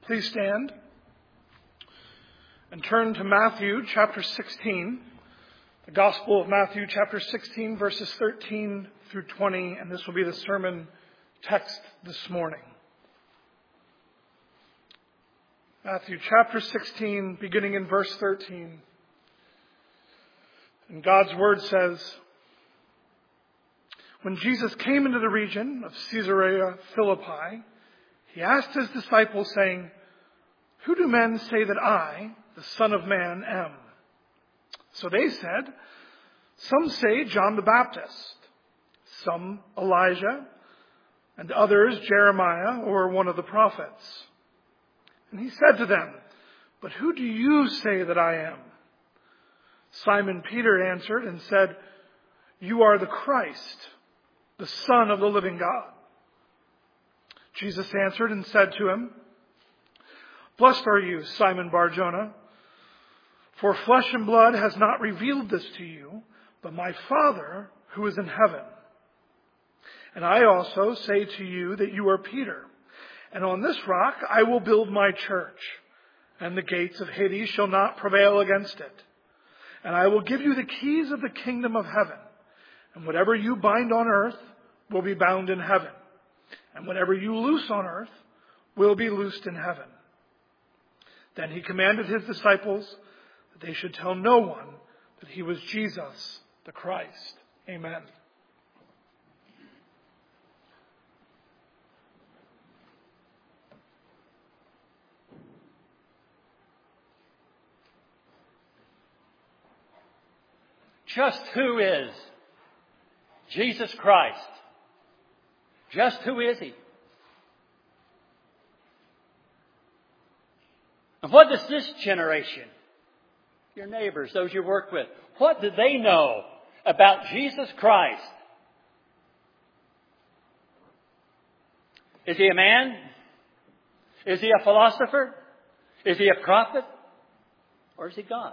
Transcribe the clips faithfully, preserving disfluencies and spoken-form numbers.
Please stand and turn to Matthew chapter sixteen, the Gospel of Matthew chapter sixteen, verses thirteen through twenty, and this will be the sermon text this morning. Matthew chapter sixteen, beginning in verse thirteen. And God's word says, "When Jesus came into the region of Caesarea Philippi, he asked his disciples, saying, 'Who do men say that I, the Son of Man, am?' So they said, 'Some say John the Baptist, some Elijah, and others Jeremiah or one of the prophets.' And he said to them, 'But who do you say that I am?' Simon Peter answered and said, 'You are the Christ, the Son of the living God.' Jesus answered and said to him, 'Blessed are you, Simon Bar-Jonah, for flesh and blood has not revealed this to you, but my Father who is in heaven. And I also say to you that you are Peter, and on this rock I will build my church, and the gates of Hades shall not prevail against it. And I will give you the keys of the kingdom of heaven, and whatever you bind on earth will be bound in heaven, and whatever you loose on earth will be loosed in heaven.' Then he commanded his disciples that they should tell no one that he was Jesus the Christ." Amen. Just who is Jesus Christ? Just who is he? And what does this generation, your neighbors, those you work with, what do they know about Jesus Christ? Is he a man? Is he a philosopher? Is he a prophet? Or is he God?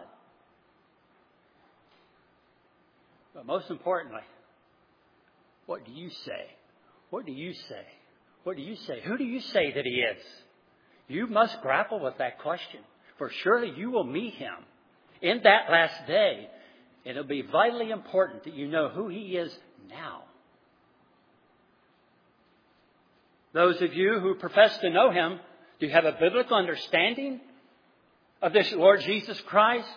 But most importantly, what do you say? What do you say? What do you say? Who do you say that he is? You must grapple with that question, for surely you will meet him in that last day. It'll be vitally important that you know who he is now. Those of you who profess to know him, do you have a biblical understanding of this Lord Jesus Christ?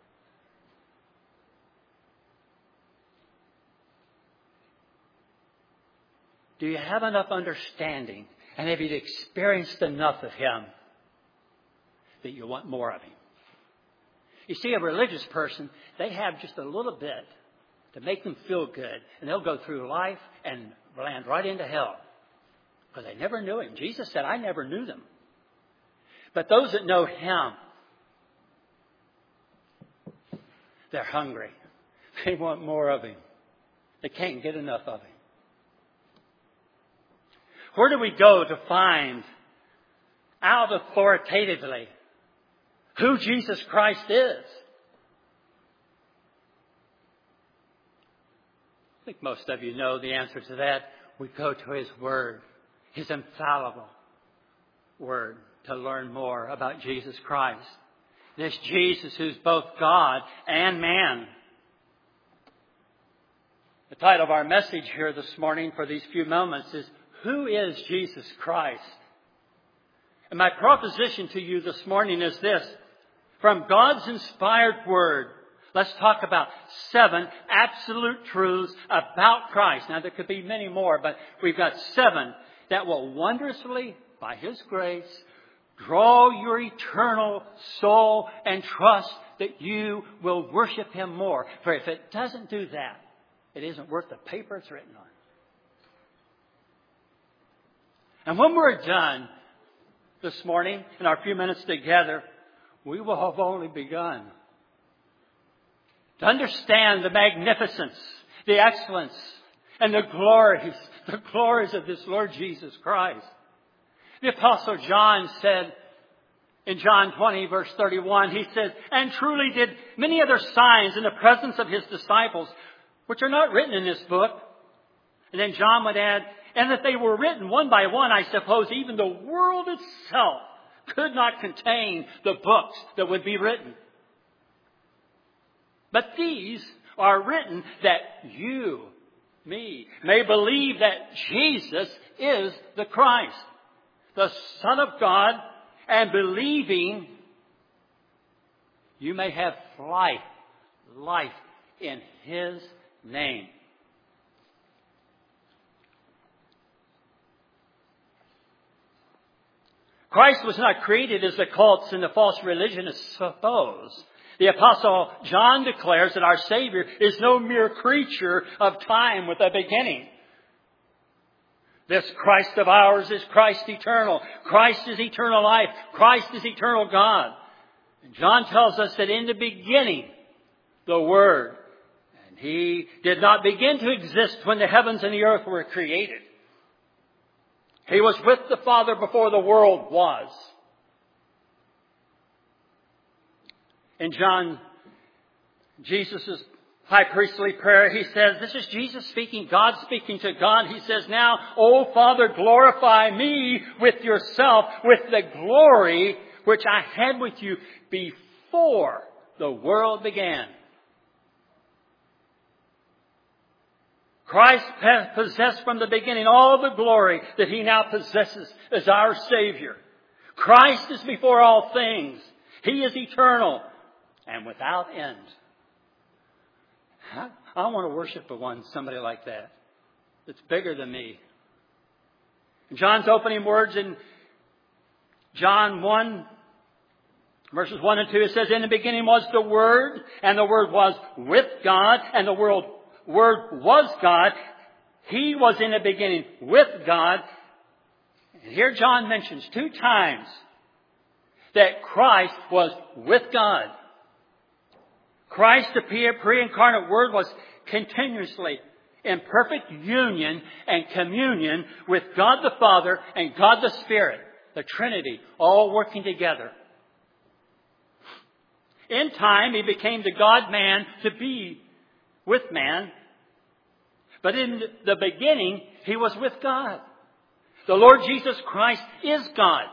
Do you have enough understanding, and have you experienced enough of him that you want more of him? You see, a religious person, they have just a little bit to make them feel good, and they'll go through life and land right into hell because they never knew him. Jesus said, "I never knew them." But those that know him, they're hungry. They want more of him. They can't get enough of him. Where do we go to find out authoritatively who Jesus Christ is? I think most of you know the answer to that. We go to his word, his infallible word, to learn more about Jesus Christ. This Jesus who's both God and man. The title of our message here this morning for these few moments is, "Who is Jesus Christ?" And my proposition to you this morning is this. From God's inspired word, let's talk about seven absolute truths about Christ. Now, there could be many more, but we've got seven that will wondrously, by his grace, draw your eternal soul and trust that you will worship him more. For if it doesn't do that, it isn't worth the paper it's written on. And when we're done this morning, in our few minutes together, we will have only begun to understand the magnificence, the excellence, and the glories, the glories of this Lord Jesus Christ. The Apostle John said in John twenty, verse thirty-one, he said, "And truly did many other signs in the presence of his disciples, which are not written in this book." And then John would add, "And that they were written one by one, I suppose even the world itself could not contain the books that would be written. But these are written that you, me, may believe that Jesus is the Christ, the Son of God, and believing you may have life, life in His name. Christ was not created as the cults and the false religionists suppose. The Apostle John declares that our Savior is no mere creature of time with a beginning. This Christ of ours is Christ eternal. Christ is eternal life. Christ is eternal God. And John tells us that in the beginning, the Word, and He did not begin to exist when the heavens and the earth were created. He was with the Father before the world was. In John, Jesus' high priestly prayer, He says, this is Jesus speaking, God speaking to God. He says, now, O Father, glorify me with yourself, with the glory which I had with you before the world began. Christ possessed from the beginning all the glory that He now possesses as our Savior. Christ is before all things. He is eternal and without end. I, I want to worship a one, somebody like that. That's bigger than me. John's opening words in John one, verses one and two, it says, in the beginning was the Word, and the Word was with God, and the world Word was God. He was in the beginning with God. And here John mentions two times that Christ was with God. Christ, the pre-incarnate Word, was continuously in perfect union and communion with God the Father and God the Spirit, the Trinity, all working together. In time, He became the God-man to be with man. But in the beginning, He was with God. The Lord Jesus Christ is God.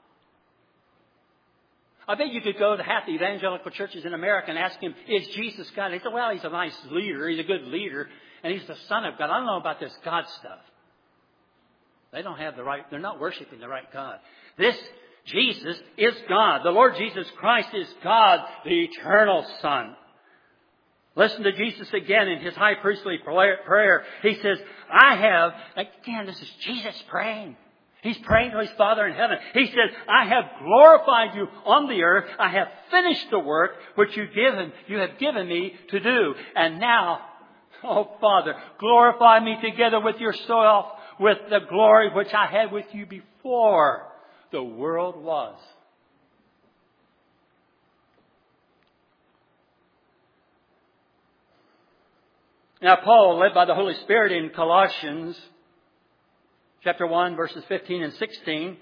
I bet you could go to half the evangelical churches in America and ask them, is Jesus God? They say, well, He's a nice leader. He's a good leader. And He's the Son of God. I don't know about this God stuff. They don't have the right, they're not worshiping the right God. This Jesus is God. The Lord Jesus Christ is God, the eternal Son. Listen to Jesus again in His high priestly prayer. He says, I have, again, this is Jesus praying. He's praying to His Father in heaven. He says, I have glorified you on the earth. I have finished the work which you given, you have given me to do. And now, oh Father, glorify me together with yourself with the glory which I had with you before the world was. Now Paul, led by the Holy Spirit in Colossians chapter one, verses fifteen and sixteen,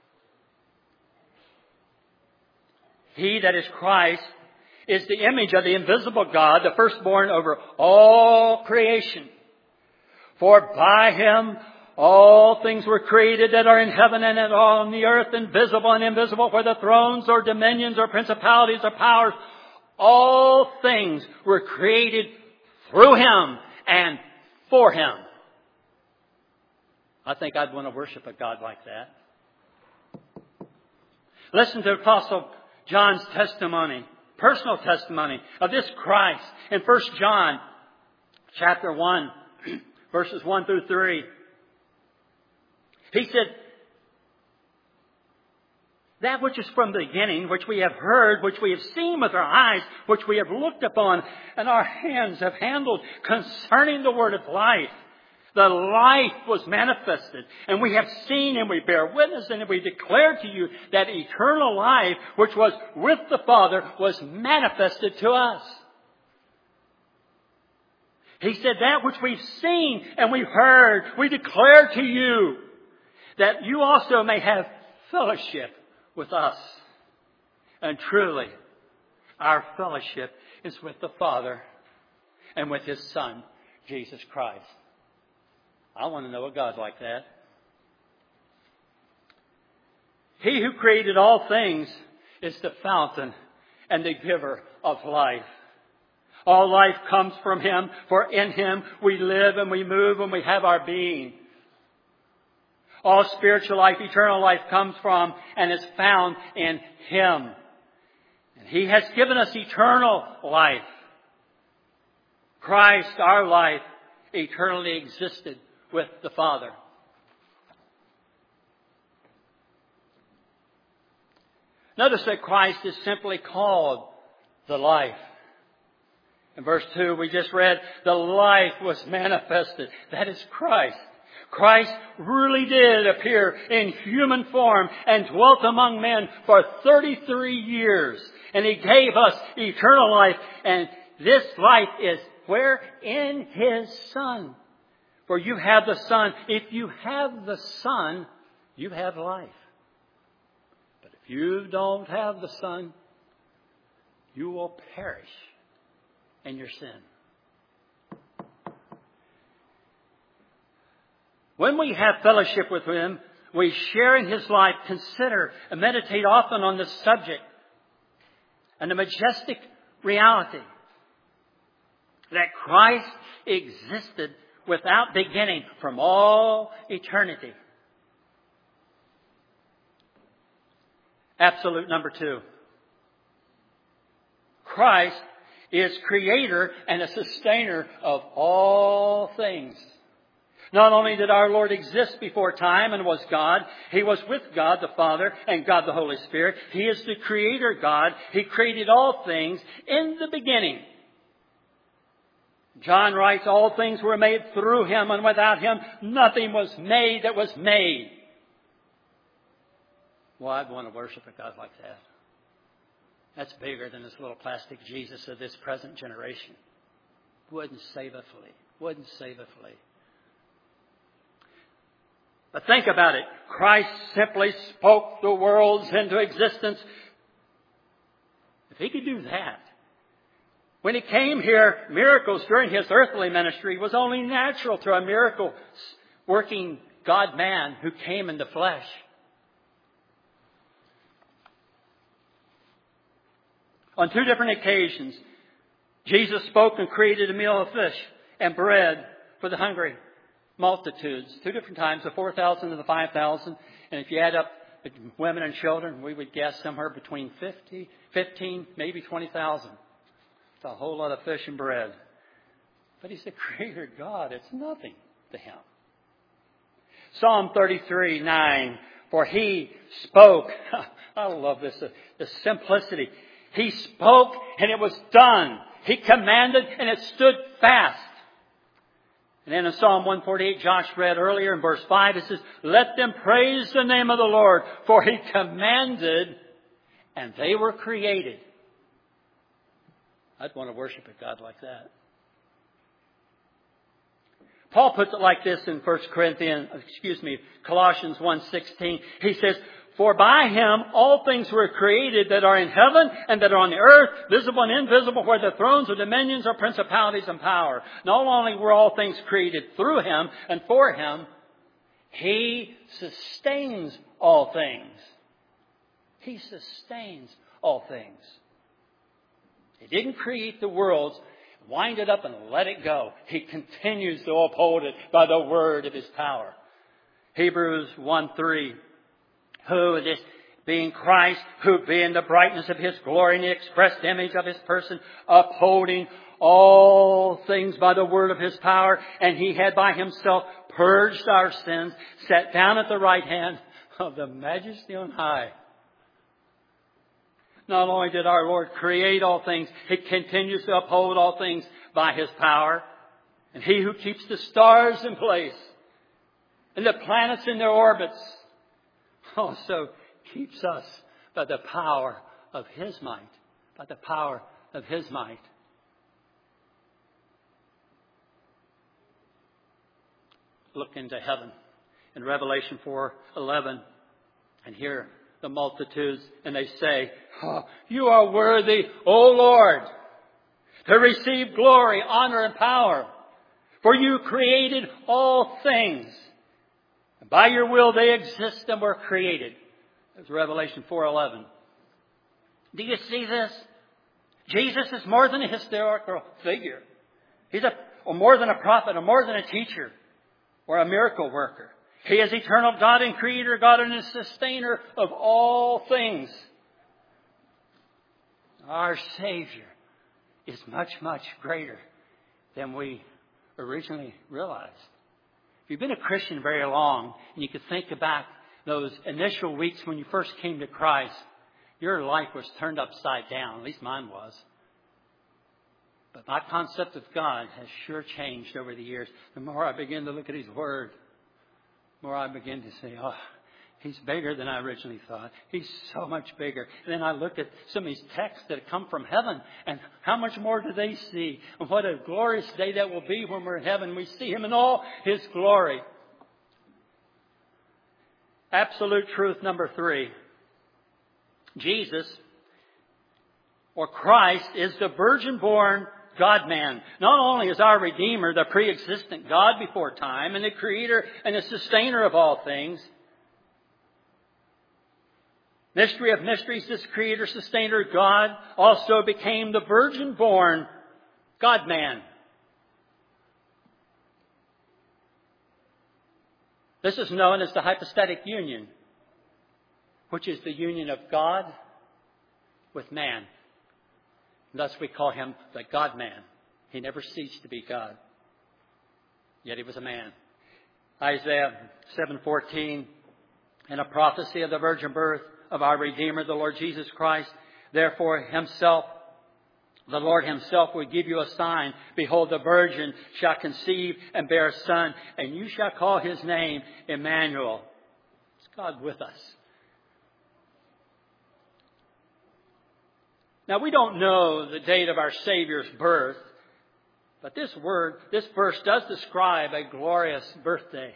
He, that is Christ, is the image of the invisible God, the firstborn over all creation. For by Him all things were created that are in heaven and on the earth, and visible and invisible, whether thrones or dominions or principalities or powers. All things were created through Him and for Him. I think I'd want to worship a God like that. Listen to Apostle John's testimony, personal testimony of this Christ in First John chapter one, verses one through three. He said, that which is from the beginning, which we have heard, which we have seen with our eyes, which we have looked upon, and our hands have handled concerning the word of life. The life was manifested, and we have seen, and we bear witness, and we declare to you that eternal life, which was with the Father, was manifested to us. He said, that which we've seen and we've heard, we declare to you, that you also may have fellowship with us. And truly, our fellowship is with the Father and with His Son, Jesus Christ. I want to know a God like that. He who created all things is the fountain and the giver of life. All life comes from Him, for in Him we live and we move and we have our being. All spiritual life, eternal life comes from and is found in Him. And He has given us eternal life. Christ, our life, eternally existed with the Father. Notice that Christ is simply called the life. In verse two, we just read, the life was manifested. That is Christ. Christ really did appear in human form and dwelt among men for thirty-three years. And He gave us eternal life. And this life is where? In His Son. For you have the Son. If you have the Son, you have life. But if you don't have the Son, you will perish in your sin. When we have fellowship with Him, we share in His life, consider and meditate often on this subject and the majestic reality that Christ existed without beginning from all eternity. Absolute number two. Christ is creator and a sustainer of all things. Not only did our Lord exist before time and was God, He was with God the Father and God the Holy Spirit. He is the creator God. He created all things in the beginning. John writes, all things were made through Him, and without Him nothing was made that was made. Well, I'd want to worship a God like that. That's bigger than this little plastic Jesus of this present generation. Wouldn't save a flea. Wouldn't save a flea. But think about it. Christ simply spoke the worlds into existence. If He could do that, when He came here, miracles during His earthly ministry was only natural to a miracle working God-man who came in the flesh. On two different occasions, Jesus spoke and created a meal of fish and bread for the hungry multitudes. Two different times, the four thousand and the five thousand. And if you add up the women and children, we would guess somewhere between fifty, fifteen, maybe twenty thousand. It's a whole lot of fish and bread. But He's the creator God. It's nothing to Him. Psalm thirty-three, nine. For He spoke. I love this. The simplicity. He spoke and it was done. He commanded and it stood fast. And then in Psalm one forty-eight, Josh read earlier in verse five, it says, let them praise the name of the Lord, for He commanded and they were created. I'd want to worship a God like that. Paul puts it like this in First Corinthians, excuse me, Colossians one sixteen. He says, for by Him all things were created that are in heaven and that are on the earth, visible and invisible, whether thrones or dominions or principalities and power. Not only were all things created through Him and for Him, He sustains all things. He sustains all things. He didn't create the worlds, wind it up and let it go. He continues to uphold it by the word of His power. Hebrews one three. Who, this being Christ, who being the brightness of His glory and the expressed image of His person, upholding all things by the word of His power, and He had by Himself purged our sins, sat down at the right hand of the Majesty on high. Not only did our Lord create all things, He continues to uphold all things by His power. And He who keeps the stars in place and the planets in their orbits also keeps us by the power of His might. By the power of His might. Look into heaven in Revelation four eleven and hear the multitudes, and they say, oh, you are worthy, O Lord, to receive glory, honor, and power. For you created all things. And by your will they exist and were created. It's Revelation four eleven. Do you see this? Jesus is more than a historical figure. He's a, or more than a prophet, or more than a teacher, or a miracle worker. He is eternal God and Creator God and Sustainer of all things. Our Savior is much, much greater than we originally realized. If you've been a Christian very long, and you could think back those initial weeks when you first came to Christ, your life was turned upside down. At least mine was. But my concept of God has sure changed over the years. The more I begin to look at His Word, the more I begin to say, oh, He's bigger than I originally thought. He's so much bigger. And then I look at some of these texts that come from heaven, and how much more do they see? And what a glorious day that will be when we're in heaven. We see Him in all His glory. Absolute truth number three. Jesus, or Christ, is the virgin-born God-man. Not only is our Redeemer the pre-existent God before time and the Creator and the Sustainer of all things. Mystery of mysteries, this Creator, Sustainer, God also became the virgin-born God-man. This is known as the hypostatic union, which is the union of God with man. Thus we call Him the God-man. He never ceased to be God. Yet He was a man. Isaiah seven fourteen, in a prophecy of the virgin birth of our Redeemer, the Lord Jesus Christ. Therefore Himself, the Lord Himself will give you a sign. Behold, the virgin shall conceive and bear a son, and you shall call His name Emmanuel. It's God with us. Now, we don't know the date of our Savior's birth, but this word, this verse does describe a glorious birthday.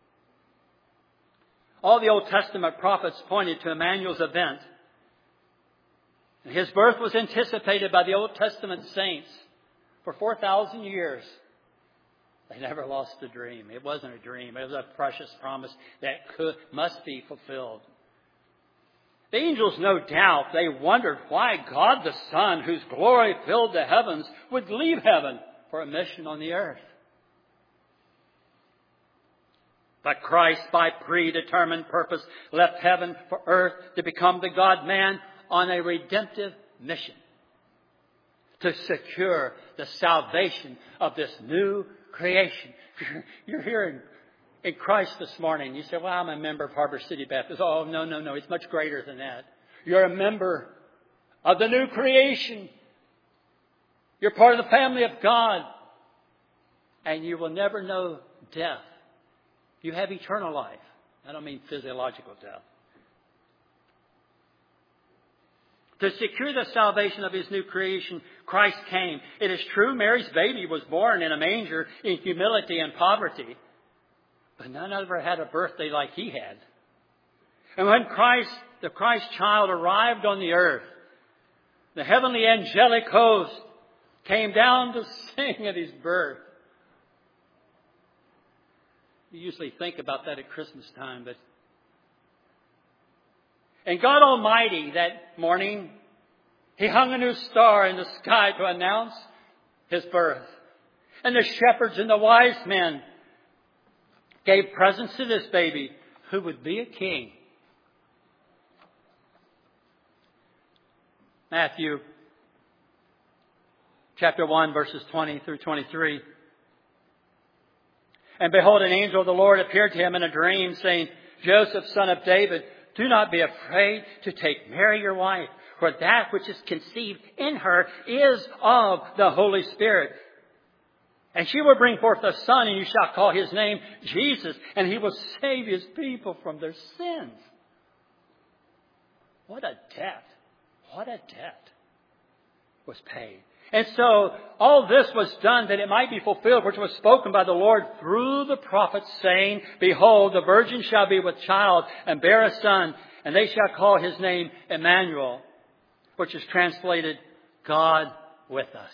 All the Old Testament prophets pointed to Emmanuel's event. His birth was anticipated by the Old Testament saints for four thousand years. They never lost the dream. It wasn't a dream. It was a precious promise that could, must be fulfilled. The angels, no doubt, they wondered why God the Son, whose glory filled the heavens, would leave heaven for a mission on the earth. But Christ, by predetermined purpose, left heaven for earth to become the God-man on a redemptive mission to secure the salvation of this new creation. You're hearing in Christ this morning. You say, well, I'm a member of Harbor City Baptist. Oh, no, no, no. It's much greater than that. You're a member of the new creation. You're part of the family of God. And you will never know death. You have eternal life. I don't mean physiological death. To secure the salvation of His new creation, Christ came. It is true, Mary's baby was born in a manger in humility and poverty. But none of her had a birthday like He had. And when Christ, the Christ child arrived on the earth, the heavenly angelic host came down to sing at His birth. You usually think about that at Christmas time, but and God Almighty that morning, He hung a new star in the sky to announce His birth. And the shepherds and the wise men gave presents to this baby who would be a king. Matthew chapter one, verses twenty through twenty-three. And behold, an angel of the Lord appeared to him in a dream, saying, Joseph, son of David, do not be afraid to take Mary your wife, for that which is conceived in her is of the Holy Spirit. And she will bring forth a son, and you shall call His name Jesus, and He will save His people from their sins. What a debt. What a debt was paid. And so all this was done that it might be fulfilled, which was spoken by the Lord through the prophets, saying, Behold, the virgin shall be with child and bear a son, and they shall call His name Emmanuel, which is translated God with us.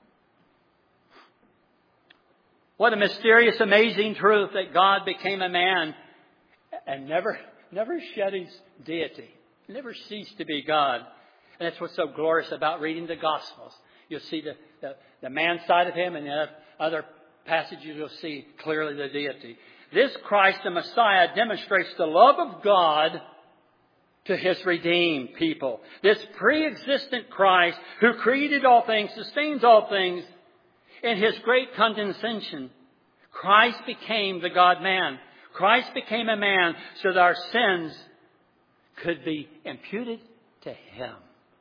What a mysterious, amazing truth that God became a man and never, never shed His deity. never ceased to be God. And that's what's so glorious about reading the Gospels. You'll see the, the, the man side of him, and in other passages you'll see clearly the deity. This Christ, the Messiah, demonstrates the love of God to His redeemed people. This pre-existent Christ who created all things, sustains all things, in His great condescension, Christ became the God-man. Christ became a man so that our sins could be imputed to Him.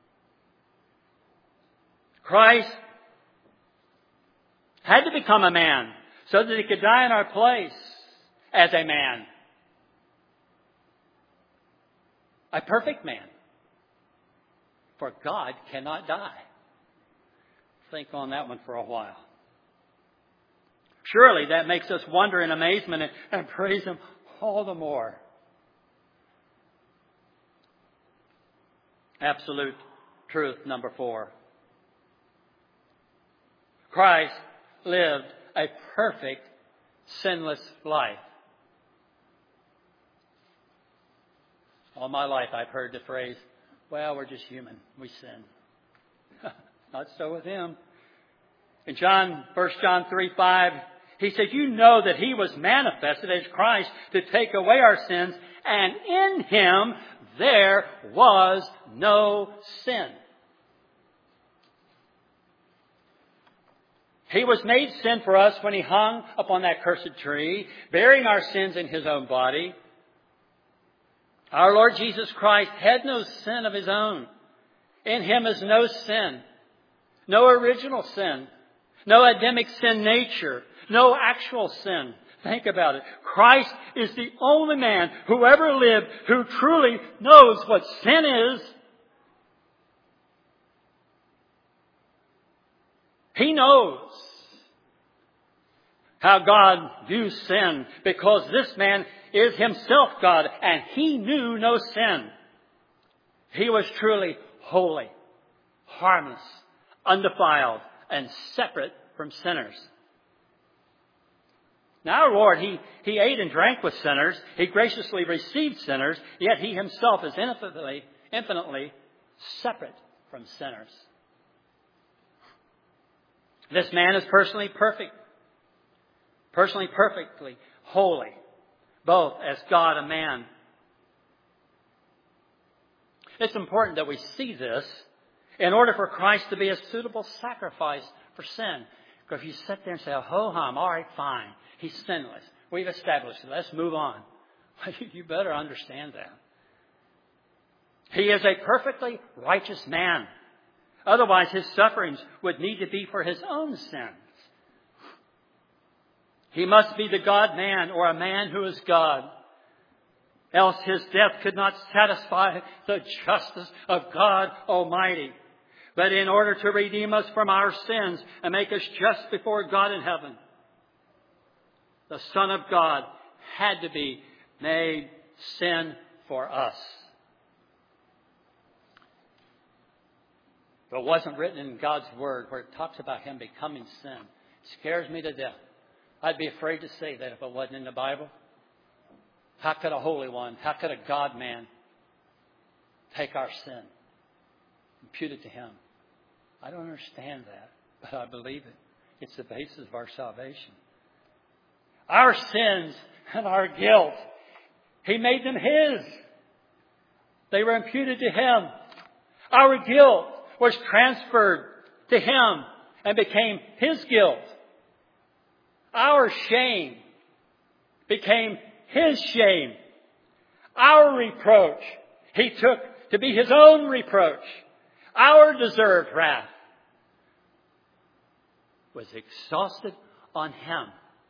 Christ had to become a man so that He could die in our place as a man. A perfect man. For God cannot die. Think on that one for a while. Surely that makes us wonder in amazement and, and praise Him all the more. Absolute truth number four. Christ lived a perfect, sinless life. All my life I've heard the phrase, well, we're just human. We sin. Not so with Him. In John, First John three five, He says, you know that He was manifested as Christ to take away our sins, and in Him there was no sin. He was made sin for us when He hung upon that cursed tree, bearing our sins in His own body. Our Lord Jesus Christ had no sin of His own. In Him is no sin, no original sin, no Adamic sin nature, no actual sin. Think about it. Christ is the only man who ever lived who truly knows what sin is. He knows how God views sin because this man is Himself God and He knew no sin. He was truly holy, harmless, undefiled, and separate from sinners. Now our Lord, He, He ate and drank with sinners. He graciously received sinners, yet He Himself is infinitely, infinitely separate from sinners. This man is personally perfect. Personally perfectly holy. Both as God and man. It's important that we see this in order for Christ to be a suitable sacrifice for sin. Because if you sit there and say, oh, ho-hum, all right, fine. He's sinless. We've established it. Let's move on. You better understand that. He is a perfectly righteous man. Otherwise, His sufferings would need to be for His own sins. He must be the God-man or a man who is God. Else His death could not satisfy the justice of God Almighty. But in order to redeem us from our sins and make us just before God in heaven, the Son of God had to be made sin for us. But it wasn't written in God's Word where it talks about Him becoming sin. It scares me to death. I'd be afraid to say that if it wasn't in the Bible. How could a holy one, how could a God-man take our sin, impute it to Him? I don't understand that, but I believe it. It's the basis of our salvation. Our sins and our guilt, He made them His. They were imputed to Him. Our guilt was transferred to Him and became His guilt. Our shame became His shame. Our reproach He took to be His own reproach. Our deserved wrath was exhausted on Him.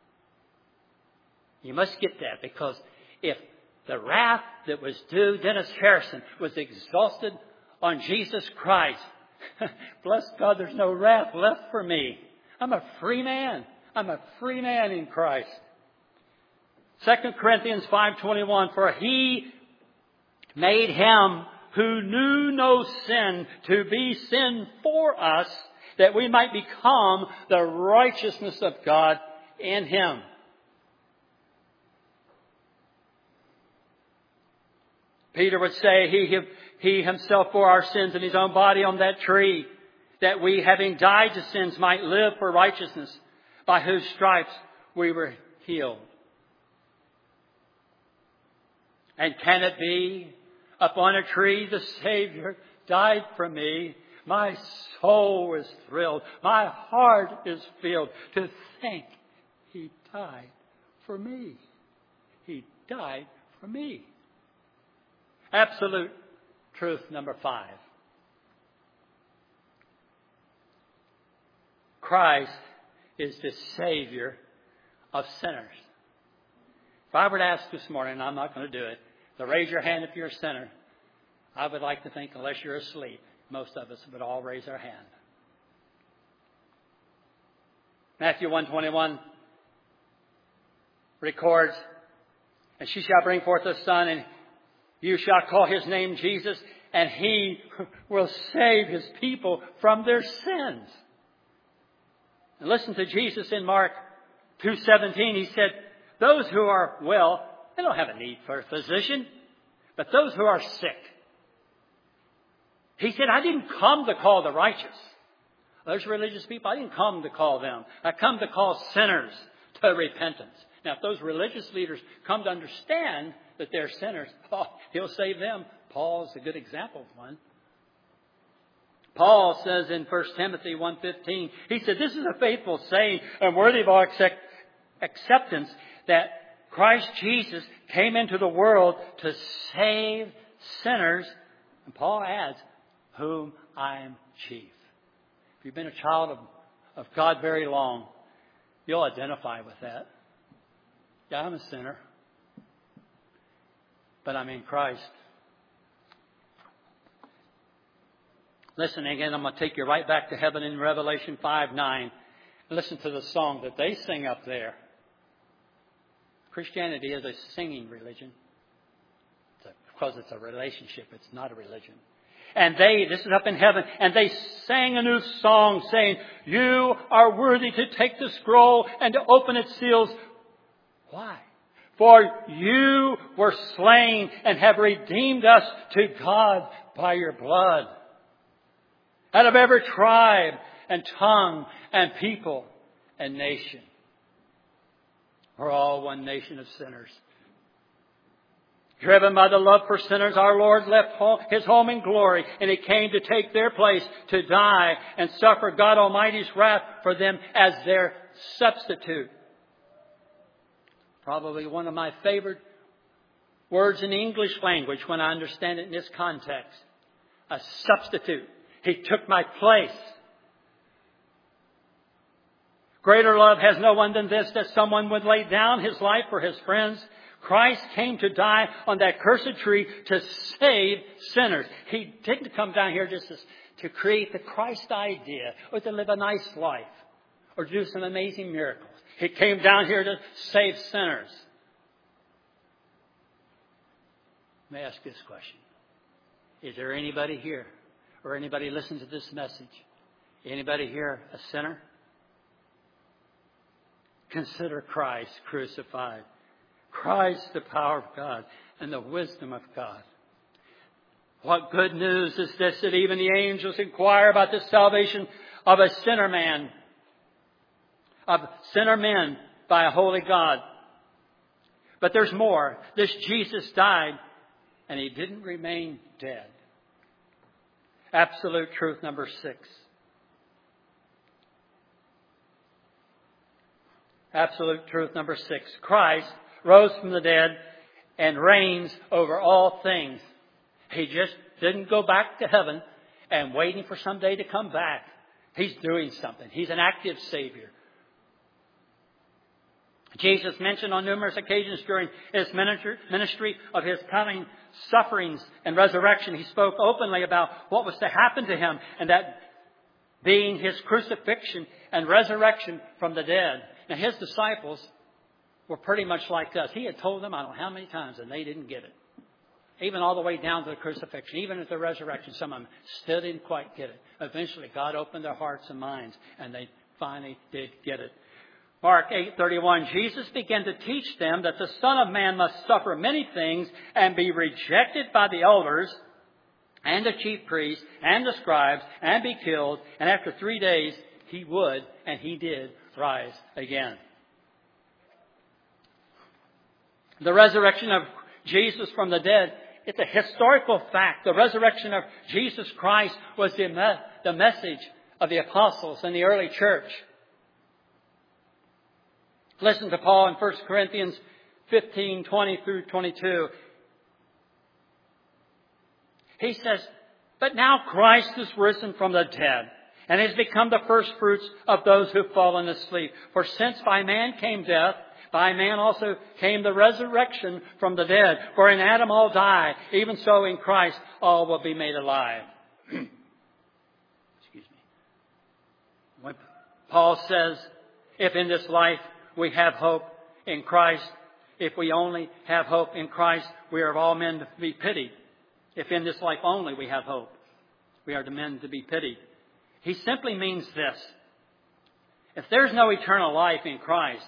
You must get that, because if the wrath that was due Dennis Harrison was exhausted on Jesus Christ, bless God, there's no wrath left for me. I'm a free man. I'm a free man in Christ. Second Corinthians five twenty-one, for He made Him who knew no sin to be sin for us, that we might become the righteousness of God in Him. Peter would say, He He himself bore our sins in his own body on that tree, that we, having died to sins, might live for righteousness, by whose stripes we were healed. And can it be, upon a tree the Savior died for me? My soul is thrilled. My heart is filled to think he died for me. He died for me. Absolute truth number five. Christ is the Savior of sinners. If I were to ask this morning, and I'm not going to do it, to raise your hand if you're a sinner, I would like to think, unless you're asleep, most of us would all raise our hand. Matthew one twenty-one records, and she shall bring forth a son, and you shall call his name Jesus, and he will save his people from their sins. And listen to Jesus in Mark two seventeen. He said, those who are well, they don't have a need for a physician, but those who are sick. He said, I didn't come to call the righteous. Those religious people, I didn't come to call them. I come to call sinners to repentance. Now, if those religious leaders come to understand that they're sinners, oh, he'll save them. Paul's a good example of one. Paul says in First Timothy one fifteen, he said, this is a faithful saying and worthy of all accept- acceptance, that Christ Jesus came into the world to save sinners. And Paul adds, whom I am chief. If you've been a child of, of God very long, you'll identify with that. Yeah, I'm a sinner, but I'm in Christ. Listen again, I'm going to take you right back to heaven in Revelation five nine. Listen to the song that they sing up there. Christianity is a singing religion. It's a, because it's a relationship, it's not a religion. And they, this is up in heaven, and they sang a new song saying, you are worthy to take the scroll and to open its seals. Why? For you were slain and have redeemed us to God by your blood. Out of every tribe and tongue and people and nation. We're all one nation of sinners. Driven by the love for sinners, our Lord left home, His home in glory, and He came to take their place, to die and suffer God Almighty's wrath for them as their substitute. Probably one of my favorite words in the English language when I understand it in this context. A substitute. He took my place. Greater love has no one than this, that someone would lay down his life for his friends. Christ came to die on that cursed tree to save sinners. He didn't come down here just to create the Christ idea or to live a nice life or do some amazing miracles. He came down here to save sinners. Let me ask this question. Is there anybody here or anybody listening to this message? Anybody here a sinner? Consider Christ crucified. Christ, the power of God and the wisdom of God. What good news is this, that even the angels inquire about the salvation of a sinner man, of sinner men by a holy God. But there's more. This Jesus died and He didn't remain dead. Absolute truth number six. Absolute truth number six. Christ rose from the dead and reigns over all things. He just didn't go back to heaven and waiting for someday to come back. He's doing something. He's an active Savior. Jesus mentioned on numerous occasions during His ministry of His coming sufferings and resurrection. He spoke openly about what was to happen to Him, and that being His crucifixion and resurrection from the dead. Now, His disciples were pretty much like us. He had told them, I don't know how many times, and they didn't get it. Even all the way down to the crucifixion, even at the resurrection, some of them still didn't quite get it. Eventually, God opened their hearts and minds, and they finally did get it. Mark eight thirty-one, Jesus began to teach them that the Son of Man must suffer many things and be rejected by the elders and the chief priests and the scribes and be killed. And after three days he would, and he did, rise again. The resurrection of Jesus from the dead, it's a historical fact. The resurrection of Jesus Christ was the, me- the message of the apostles and the early church. Listen to Paul in First Corinthians fifteen, twenty through twenty-two. He says, "But now Christ is risen from the dead, and has become the first fruits of those who have fallen asleep. For since by man came death, by man also came the resurrection from the dead. For in Adam all die, even so in Christ all will be made alive." Excuse me. When Paul says, if in this life we have hope in Christ, if we only have hope in Christ, we are of all men to be pitied. If in this life only we have hope, we are to men to be pitied. He simply means this. If there's no eternal life in Christ,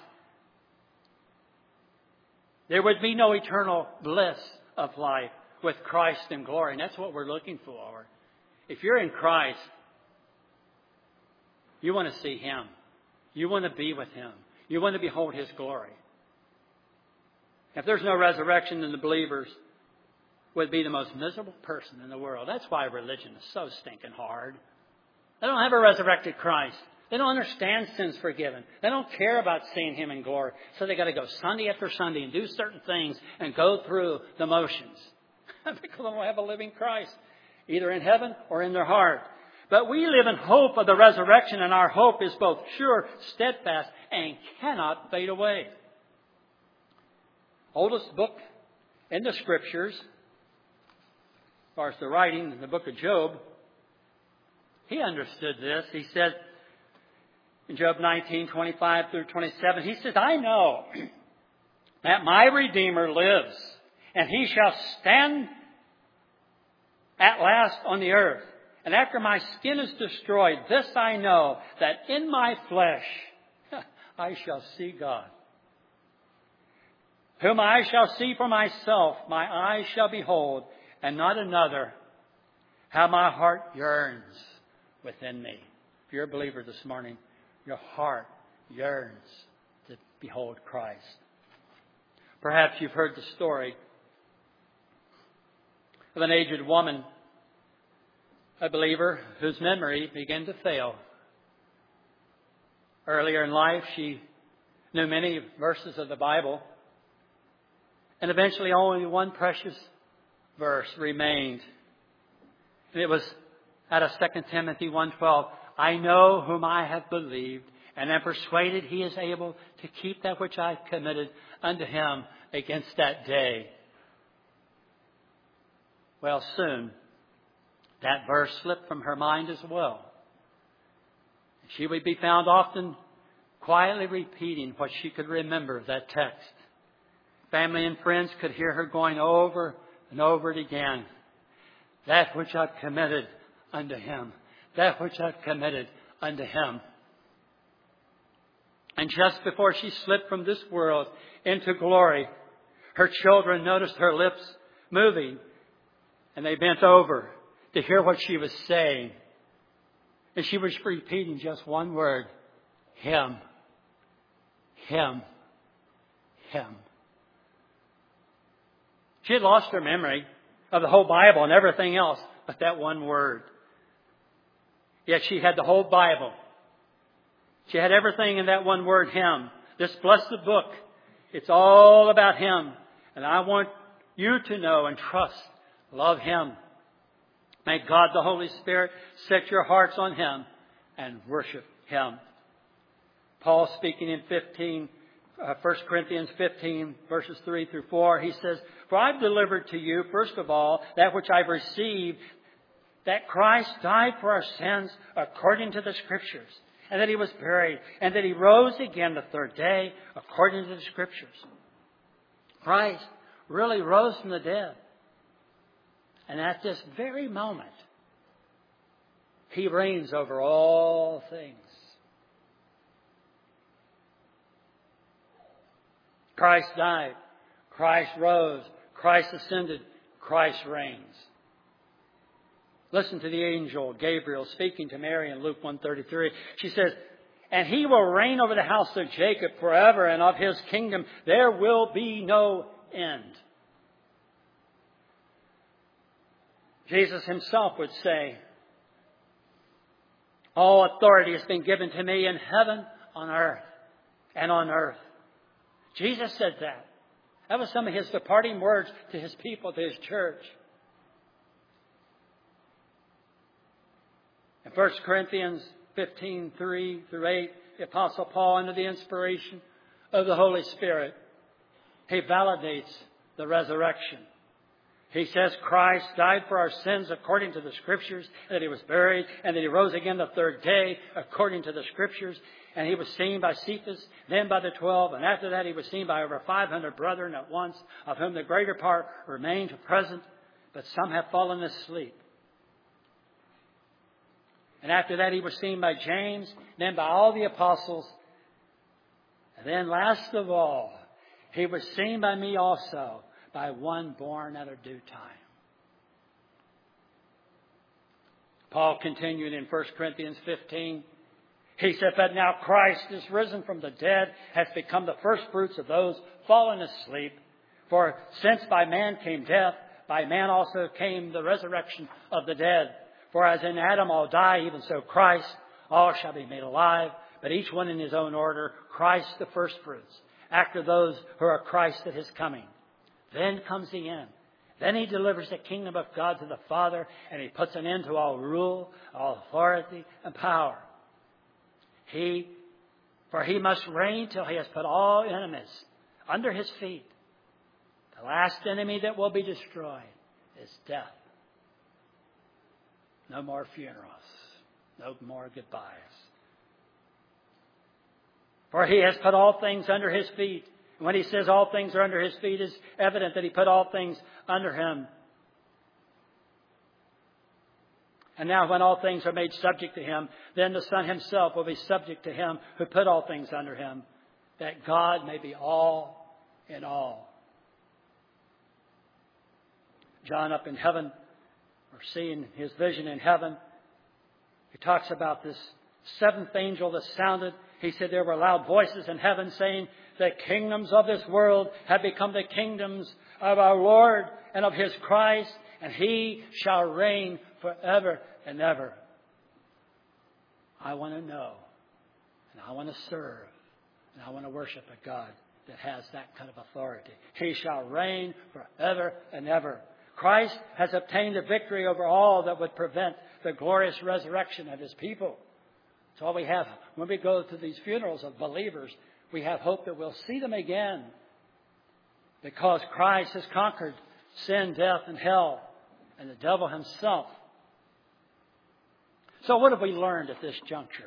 there would be no eternal bliss of life with Christ in glory. And that's what we're looking for. If you're in Christ, you want to see Him. You want to be with Him. You want to behold His glory. If there's no resurrection, then the believers would be the most miserable person in the world. That's why religion is so stinking hard. They don't have a resurrected Christ. They don't understand sins forgiven. They don't care about seeing Him in glory. So they got to go Sunday after Sunday and do certain things and go through the motions. Because they don't have a living Christ, either in heaven or in their heart. But we live in hope of the resurrection, and our hope is both sure, steadfast, and cannot fade away. Oldest book in the Scriptures, as far as the writing in the book of Job, he understood this. He said in Job nineteen, twenty-five through twenty-seven, he says, "I know that my Redeemer lives, and He shall stand at last on the earth. And after my skin is destroyed, this I know, that in my flesh I shall see God, whom I shall see for myself. My eyes shall behold, and not another. How my heart yearns within me." If you're a believer this morning, your heart yearns to behold Christ. Perhaps you've heard the story of an aged woman, a believer whose memory began to fail. Earlier in life, she knew many verses of the Bible, and eventually only one precious verse remained. And it was out of Second Timothy one twelve. "I know whom I have believed, and am persuaded He is able to keep that which I have committed unto Him against that day." Well, soon that verse slipped from her mind as well. She would be found often quietly repeating what she could remember of that text. Family and friends could hear her going over and over it again. "That which I've committed unto Him. That which I've committed unto Him." And just before she slipped from this world into glory, her children noticed her lips moving, and they bent over to hear what she was saying. And she was repeating just one word: Him, Him, Him. She had lost her memory of the whole Bible and everything else but that one word. Yet she had the whole Bible. She had everything in that one word, Him. This blessed book, it's all about Him. And I want you to know and trust, love Him. May God the Holy Spirit set your hearts on Him and worship Him. Paul, speaking in fifteen, uh, First Corinthians fifteen, verses three through four, he says, "For I've delivered to you, first of all, that which I've received, that Christ died for our sins according to the Scriptures, and that He was buried, and that He rose again the third day according to the Scriptures." Christ really rose from the dead. And at this very moment, He reigns over all things. Christ died. Christ rose. Christ ascended. Christ reigns. Listen to the angel Gabriel speaking to Mary in Luke one thirty-three. She says, and he will reign over the house of Jacob forever, and of his kingdom there will be no end. Jesus himself would say, all authority has been given to me in heaven, on earth, and on earth. Jesus said that. That was some of his departing words to his people, to his church. In First Corinthians fifteen, three through eight, the Apostle Paul, under the inspiration of the Holy Spirit, he validates the resurrection. He says Christ died for our sins according to the Scriptures, that he was buried, and that he rose again the third day according to the Scriptures. And he was seen by Cephas, then by the twelve, and after that he was seen by over five hundred brethren at once, of whom the greater part remain to present, but some have fallen asleep. And after that he was seen by James, then by all the apostles. And then last of all, he was seen by me also, by one born at a due time. Paul continued in First Corinthians fifteen. He said, but now Christ is risen from the dead, has become the first fruits of those fallen asleep. For since by man came death, by man also came the resurrection of the dead. For as in Adam all die, even so Christ, all shall be made alive, but each one in his own order, Christ the first fruits, after those who are Christ at his coming. Then comes the end. Then he delivers the kingdom of God to the Father, and he puts an end to all rule, all authority, and power. He, for he must reign till he has put all enemies under his feet. The last enemy that will be destroyed is death. No more funerals. No more goodbyes. For he has put all things under his feet. And when he says all things are under his feet, it's evident that he put all things under him. And now when all things are made subject to him, then the Son himself will be subject to him who put all things under him, that God may be all in all. John up in heaven, or seeing his vision in heaven, he talks about this seventh angel that sounded. He said there were loud voices in heaven saying, the kingdoms of this world have become the kingdoms of our Lord and of his Christ, and he shall reign forever and ever. I want to know, and I want to serve, and I want to worship a God that has that kind of authority. He shall reign forever and ever. Christ has obtained the victory over all that would prevent the glorious resurrection of his people. That's all we have. When we go to these funerals of believers, we have hope that we'll see them again, because Christ has conquered sin, death, and hell, and the devil himself. So what have we learned at this juncture?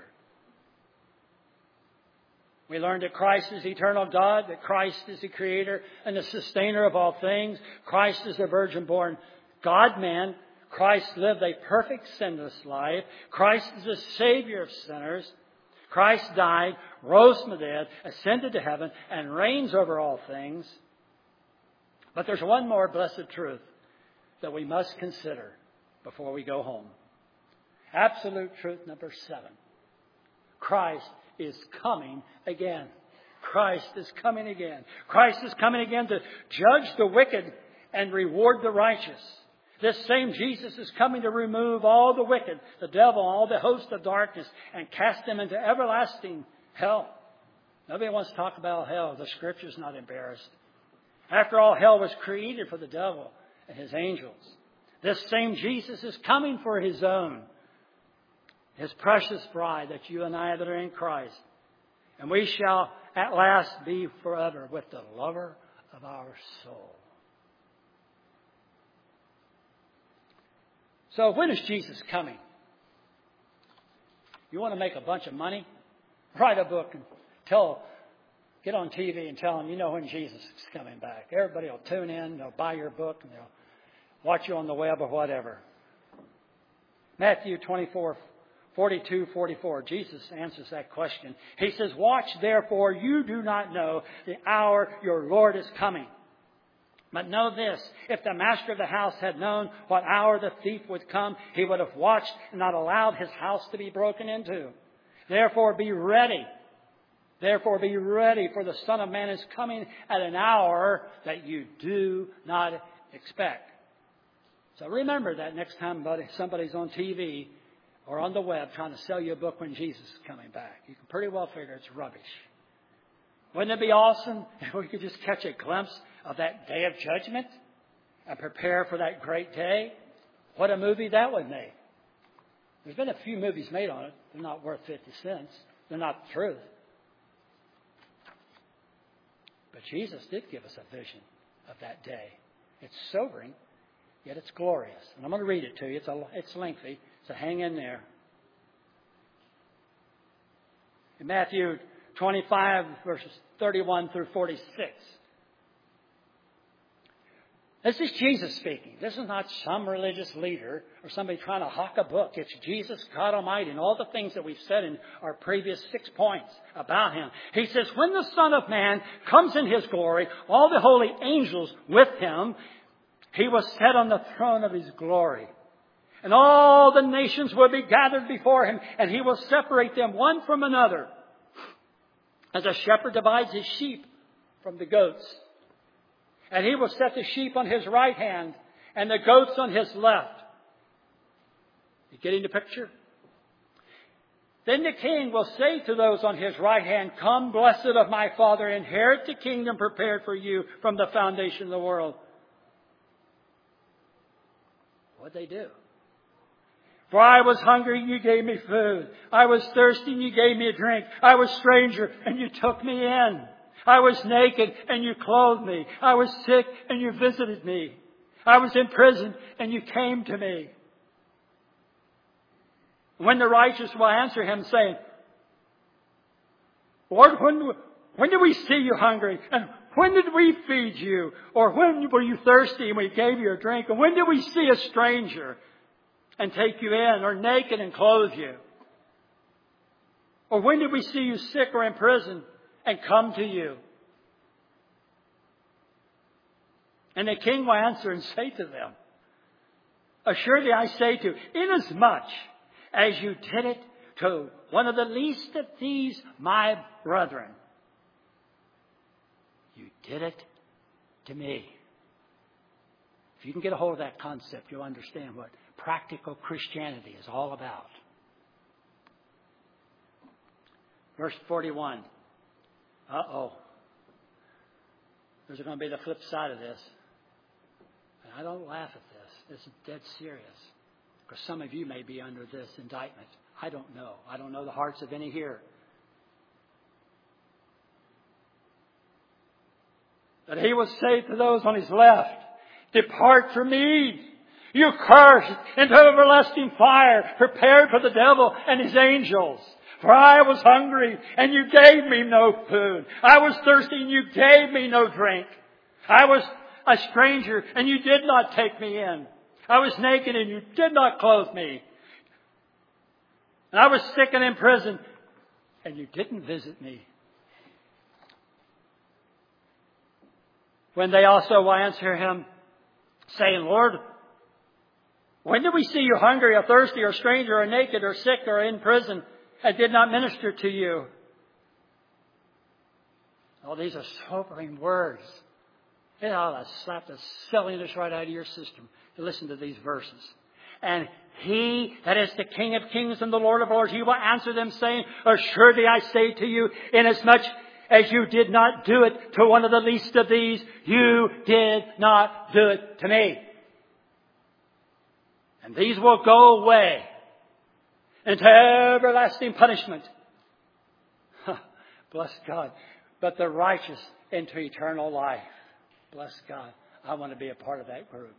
We learned that Christ is eternal God, that Christ is the creator and the sustainer of all things. Christ is the virgin-born God-man. Christ lived a perfect sinless life. Christ is the Savior of sinners. Christ died, rose from the dead, ascended to heaven, and reigns over all things. But there's one more blessed truth that we must consider before we go home. Absolute truth number seven. Christ is coming again. Christ is coming again. Christ is coming again to judge the wicked and reward the righteous. This same Jesus is coming to remove all the wicked, the devil, all the host of darkness, and cast them into everlasting hell. Nobody wants to talk about hell. The Scripture's not embarrassed. After all, hell was created for the devil and his angels. This same Jesus is coming for his own, his precious bride, that's you and I that are in Christ. And we shall at last be forever with the lover of our soul. So when is Jesus coming? You want to make a bunch of money? Write a book and tell, get on T V and tell them, you know when Jesus is coming back. Everybody will tune in, they'll buy your book, and they'll watch you on the web or whatever. Matthew twenty-four, forty-two, forty-four. Jesus answers that question. He says, watch therefore, you do not know the hour your Lord is coming. But know this, if the master of the house had known what hour the thief would come, he would have watched and not allowed his house to be broken into. Therefore be ready. Therefore be ready, for the Son of Man is coming at an hour that you do not expect. So remember that next time somebody's on T V or on the web trying to sell you a book when Jesus is coming back. You can pretty well figure it's rubbish. Wouldn't it be awesome if we could just catch a glimpse of that day of judgment and prepare for that great day? What a movie that would make. There's been a few movies made on it. They're not worth fifty cents. They're not the truth. But Jesus did give us a vision of that day. It's sobering, yet it's glorious. And I'm going to read it to you. It's, a, it's lengthy, so hang in there. In Matthew twenty-five, verses thirty-one through forty-six. This is Jesus speaking. This is not some religious leader or somebody trying to hawk a book. It's Jesus, God Almighty, and all the things that we've said in our previous six points about Him. He says, when the Son of Man comes in His glory, all the holy angels with Him, He will sit on the throne of His glory. And all the nations will be gathered before Him, and He will separate them one from another, as a shepherd divides his sheep from the goats. And He will set the sheep on His right hand and the goats on His left. You getting the picture? Then the King will say to those on His right hand, come, blessed of my Father, inherit the kingdom prepared for you from the foundation of the world. What'd they do? For I was hungry, and you gave me food. I was thirsty, and you gave me a drink. I was a stranger, and you took me in. I was naked, and you clothed me. I was sick, and you visited me. I was in prison, and you came to me. When the righteous will answer Him, saying, Lord, when, when did we see you hungry? And when did we feed you? Or when were you thirsty, and we gave you a drink? And when did we see a stranger and take you in, or naked and clothe you? Or when did we see you sick or in prison and come to you? And the King will answer and say to them, assuredly I say to you, inasmuch as you did it to one of the least of these my brethren, you did it to me. If you can get a hold of that concept, you'll understand what practical Christianity is all about. Verse forty-one. Uh-oh. There's going to be the flip side of this. And I don't laugh at this. This is dead serious. Because some of you may be under this indictment. I don't know. I don't know the hearts of any here. But He will say to those on His left, depart from me, you cursed, into everlasting fire, prepared for the devil and his angels. For I was hungry, and you gave me no food. I was thirsty, and you gave me no drink. I was a stranger, and you did not take me in. I was naked, and you did not clothe me. And I was sick and in prison, and you didn't visit me. When they also will answer Him, saying, Lord, when did we see you hungry or thirsty or stranger or naked or sick or in prison and did not minister to you? Oh, these are sobering words. It ought to slap the silliness right out of your system to listen to these verses. And He that is the King of kings and the Lord of lords, He will answer them saying, assuredly I say to you, inasmuch as you did not do it to one of the least of these, you did not do it to me. And these will go away into everlasting punishment. Bless God. But the righteous into eternal life. Bless God. I want to be a part of that group.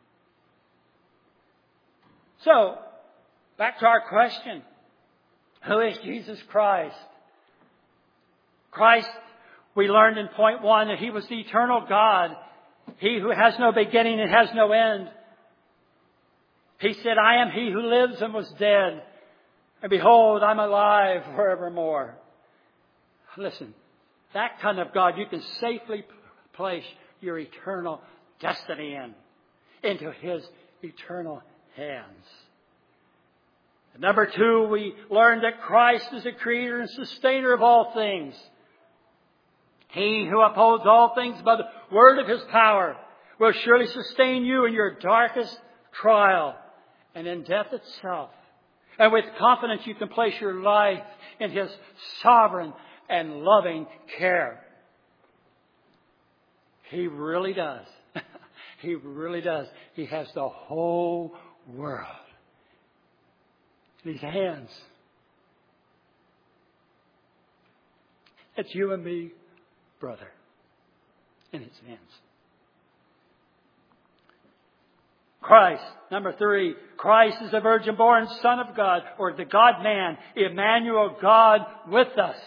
So, back to our question. Who is Jesus Christ? Christ, we learned in point one that He was the eternal God. He who has no beginning and has no end. He said, I am He who lives and was dead. And behold, I'm alive forevermore. Listen, that kind of God, you can safely place your eternal destiny in, into His eternal hands. And number two, we learned that Christ is the creator and sustainer of all things. He who upholds all things by the word of His power will surely sustain you in your darkest trial and in death itself. And with confidence you can place your life in His sovereign and loving care. He really does. He really does. He has the whole world in His hands. It's you and me, brother, in His hands. Christ, number three, Christ is the virgin-born Son of God, or the God-man, Emmanuel, God with us.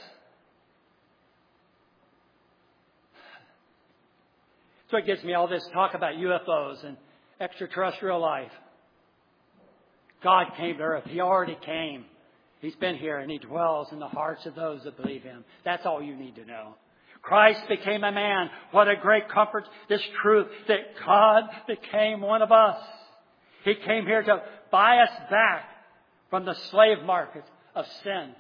So it gives me all this talk about U F Os and extraterrestrial life. God came to earth. He already came. He's been here and He dwells in the hearts of those that believe Him. That's all you need to know. Christ became a man. What a great comfort, this truth that God became one of us. He came here to buy us back from the slave market of sin.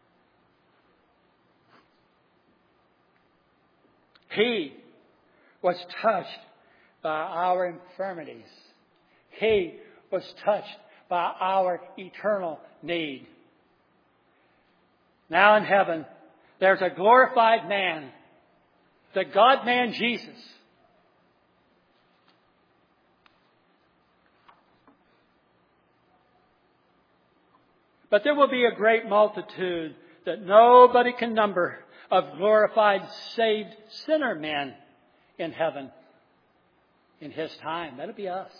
He was touched by our infirmities. He was touched by our eternal need. Now in heaven, there's a glorified man, the God-man Jesus. But there will be a great multitude that nobody can number of glorified, saved sinner men in heaven in His time. That'll be us.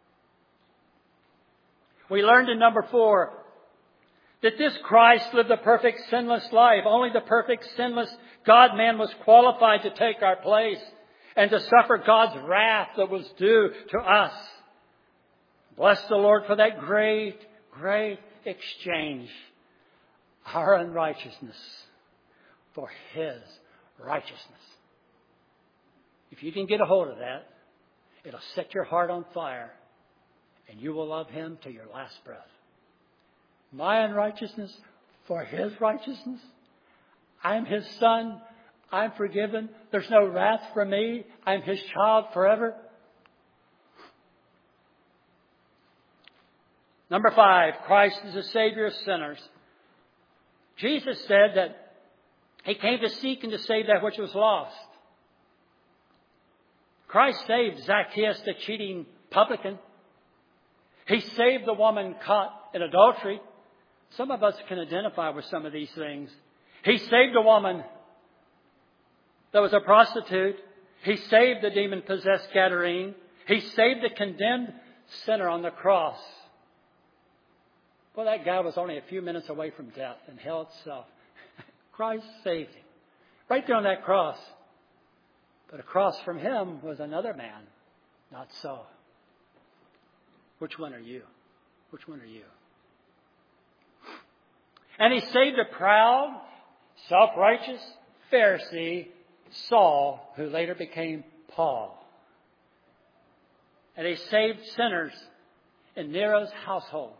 We learned in number four that this Christ lived a perfect sinless life. Only the perfect sinless God-man was qualified to take our place and to suffer God's wrath that was due to us. Bless the Lord for that great, great exchange. Our unrighteousness for His righteousness. If you can get a hold of that, it'll set your heart on fire and you will love Him to your last breath. My unrighteousness for His righteousness. I'm His son. I'm forgiven. There's no wrath for me. I'm His child forever. Number five, Christ is the Savior of sinners. Jesus said that He came to seek and to save that which was lost. Christ saved Zacchaeus, the cheating publican. He saved the woman caught in adultery. Some of us can identify with some of these things. He saved a woman that was a prostitute. He saved the demon-possessed Gadarene. He saved the condemned sinner on the cross. Well, that guy was only a few minutes away from death and hell itself. Christ saved him. Right there on that cross. But across from Him was another man. Not so. Which one are you? Which one are you? And He saved a proud, self-righteous Pharisee, Saul, who later became Paul. And He saved sinners in Nero's household.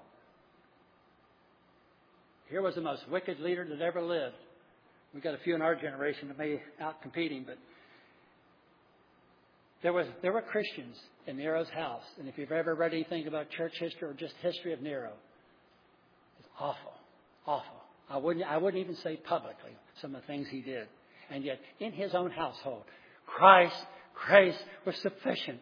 Here was the most wicked leader that ever lived. We've got a few in our generation that may out competing, but there was there were Christians in Nero's house. And if you've ever read anything about church history or just history of Nero, it's awful, awful. I wouldn't I wouldn't even say publicly some of the things he did. And yet, in His own household, Christ's grace was sufficient.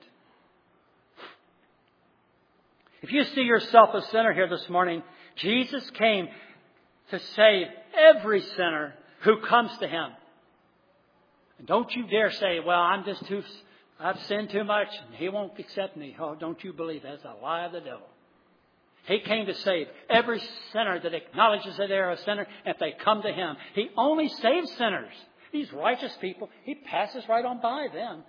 If you see yourself a sinner here this morning, Jesus came to save every sinner who comes to Him. And don't you dare say, well, I'm just too, I've sinned too much and He won't accept me. Oh, don't you believe that? That's a lie of the devil. He came to save every sinner that acknowledges that they're a sinner. If they come to Him, He only saves sinners. These righteous people, He passes right on by them.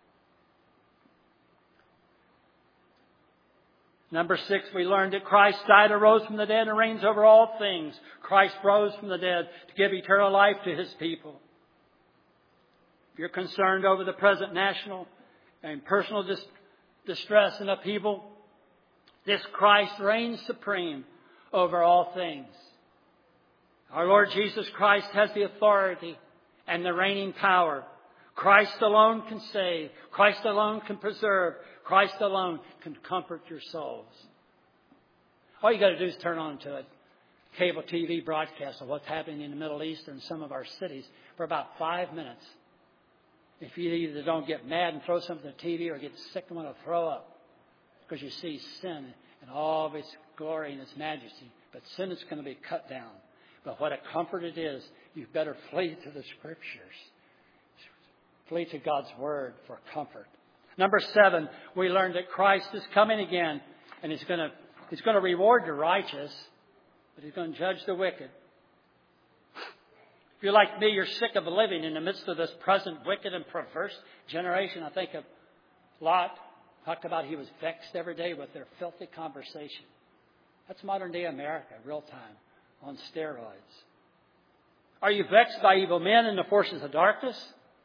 Number six, we learned that Christ died, arose from the dead, and reigns over all things. Christ rose from the dead to give eternal life to His people. If you're concerned over the present national and personal dis- distress and upheaval, this Christ reigns supreme over all things. Our Lord Jesus Christ has the authority and the reigning power. Christ alone can save. Christ alone can preserve. Christ alone can comfort your souls. All you got to do is turn on to a cable T V broadcast of what's happening in the Middle East and some of our cities for about five minutes. If you either don't get mad and throw something at the T V or get sick and want to throw up because you see sin in all of its glory and its majesty. But sin is going to be cut down. But what a comfort it is, you better flee to the Scriptures. Flee to God's Word for comfort. Number seven, we learned that Christ is coming again, and He's going to He's going to reward the righteous, but He's going to judge the wicked. If you're like me, you're sick of living in the midst of this present wicked and perverse generation. I think of Lot. Talked about he was vexed every day with their filthy conversation. That's modern day America, real time, on steroids. Are you vexed by evil men and the forces of darkness?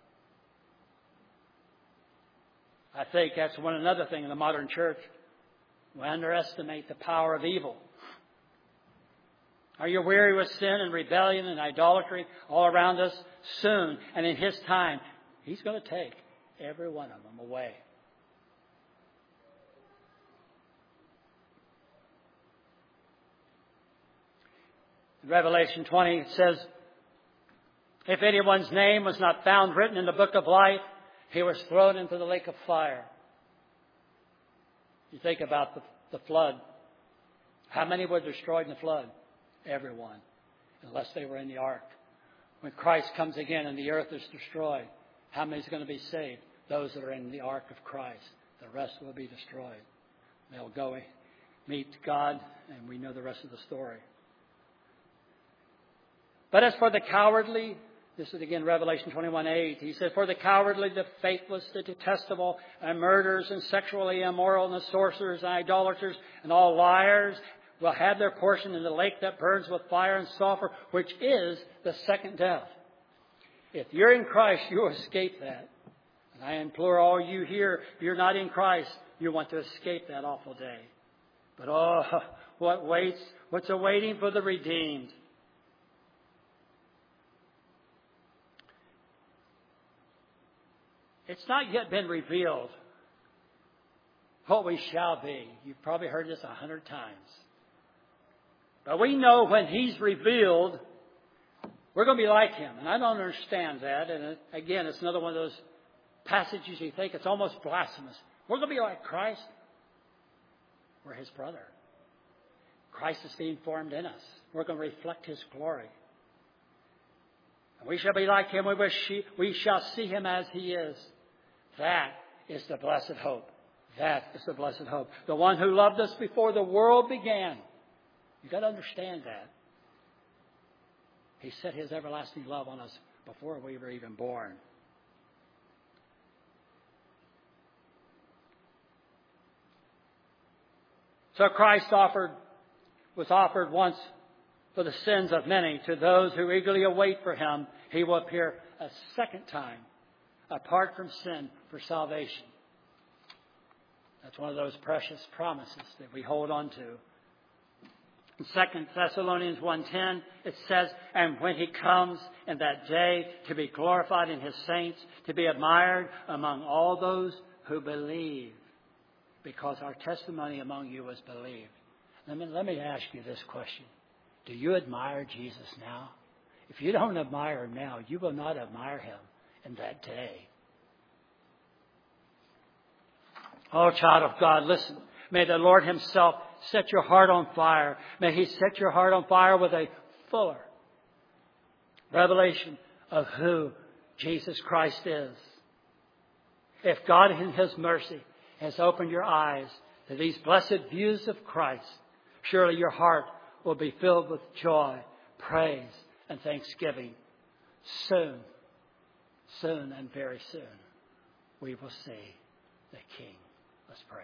I think that's one another thing in the modern church. We underestimate the power of evil. Are you weary with sin and rebellion and idolatry all around us? Soon, and in His time, He's going to take every one of them away. In Revelation twenty, it says, if anyone's name was not found written in the book of life, he was thrown into the lake of fire. You think about the, the flood. How many were destroyed in the flood? Everyone, unless they were in the ark. When Christ comes again and the earth is destroyed, how many is going to be saved? Those that are in the ark of Christ. The rest will be destroyed. They'll go meet God, and we know the rest of the story. But as for the cowardly, this is again Revelation twenty-one eight. He said, for the cowardly, the faithless, the detestable, and murderers, and sexually immoral, and the sorcerers, and idolaters, and all liars will have their portion in the lake that burns with fire and sulfur, which is the second death. If you're in Christ, you'll escape that. And I implore all you here, if you're not in Christ, you want to escape that awful day. But oh, what waits, what's awaiting for the redeemed? It's not yet been revealed what we shall be. You've probably heard this a hundred times. But we know when He's revealed, we're going to be like Him. And I don't understand that. And again, it's another one of those passages you think it's almost blasphemous. We're going to be like Christ. We're His brother. Christ is being formed in us. We're going to reflect His glory. And we shall be like Him. We, wish we shall see Him as He is. That is the blessed hope. That is the blessed hope. The one who loved us before the world began. You've got to understand that. He set His everlasting love on us before we were even born. So Christ offered, was offered once for the sins of many. To those who eagerly await for Him, He will appear a second time, apart from sin, for salvation. That's one of those precious promises that we hold on to. In Second Thessalonians one ten, it says, and when He comes in that day to be glorified in His saints, to be admired among all those who believe, because our testimony among you was believed. Let me, let me ask you this question. Do you admire Jesus now? If you don't admire Him now, you will not admire Him in that day. Oh, child of God, listen. May the Lord Himself set your heart on fire. May He set your heart on fire with a fuller revelation of who Jesus Christ is. If God in His mercy has opened your eyes to these blessed views of Christ, surely your heart will be filled with joy, praise, and thanksgiving. Soon, soon and very soon, we will see the King. Let's pray.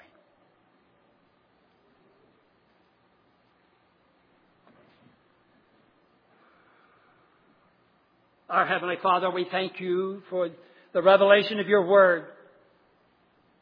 Our Heavenly Father, we thank You for the revelation of Your Word.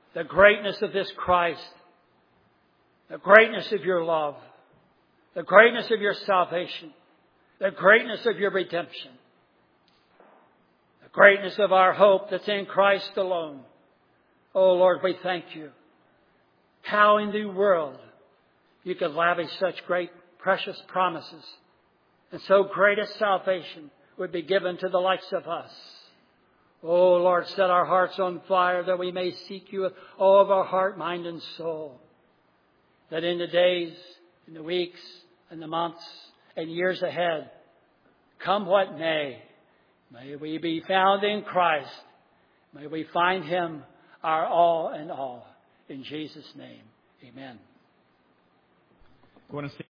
the greatness of this Christ, the greatness of your love, the greatness of your salvation, the greatness of your redemption, the greatness of our hope that's in Christ alone. Oh Lord, we thank you. How in the world you could lavish such great, precious promises, and so great a salvation would be given to the likes of us. Oh Lord, set our hearts on fire that we may seek you with all of our heart, mind, and soul. That in the days, in the weeks, and the months, and years ahead, come what may, may we be found in Christ. May we find Him our all and all. In Jesus' name, amen.